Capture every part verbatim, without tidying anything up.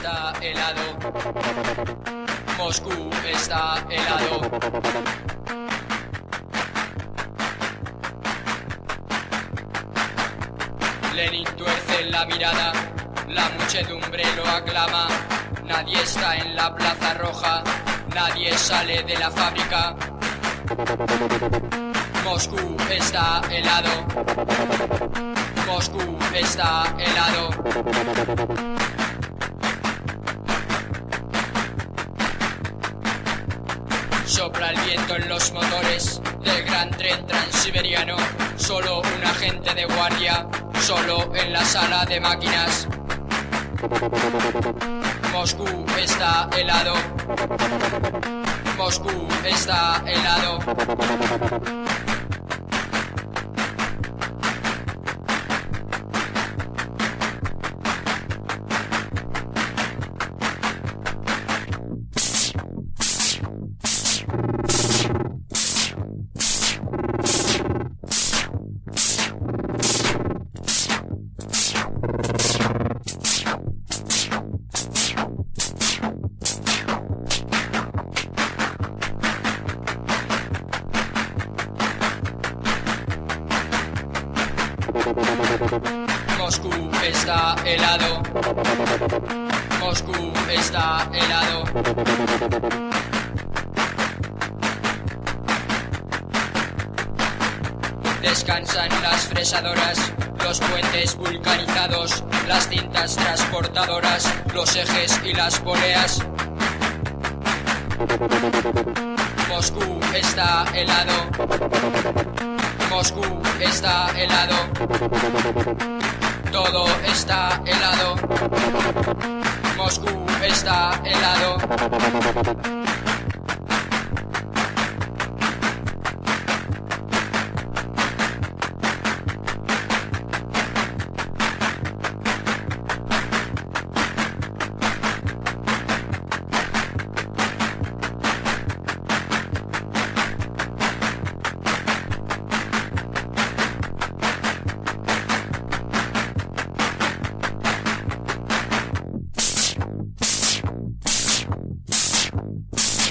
está helado. Moscú está helado. Lenin tuerce la mirada, la muchedumbre lo aclama. Nadie está en la Plaza Roja, nadie sale de la fábrica. Moscú está helado. Moscú está helado. Sopla el viento en los motores del gran tren transiberiano. Solo un agente de guardia, solo en la sala de máquinas. Moscú está helado. Moscú está helado. Moscú está helado. Moscú está helado. Descansan las fresadoras, los puentes vulcanizados, las cintas transportadoras, los ejes y las poleas. Moscú está helado. Moscú está helado. Todo está helado. Moscú está helado. You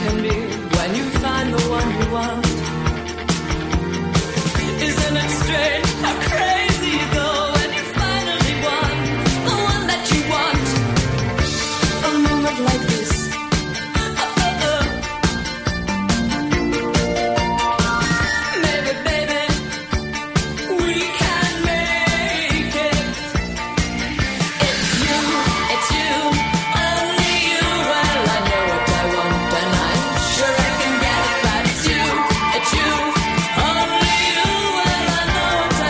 can be when you find the one you want. Isn't it strange how crazy you go when you finally won the one that you want? A moment like this. Oh, oh, oh. Maybe, baby, we can make it. It's you, it's you, only you. Well, I know what I want and I'm sure I can get it, but it's you, it's you, only you. Well, I know what I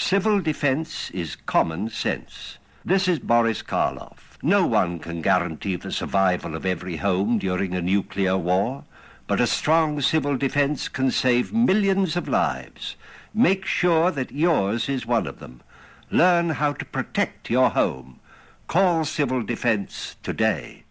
Civil defense is common sense. This is Boris Karloff. No one can guarantee the survival of every home during a nuclear war, but a strong civil defense can save millions of lives. Make sure that yours is one of them. Learn how to protect your home. Call Civil Defense today.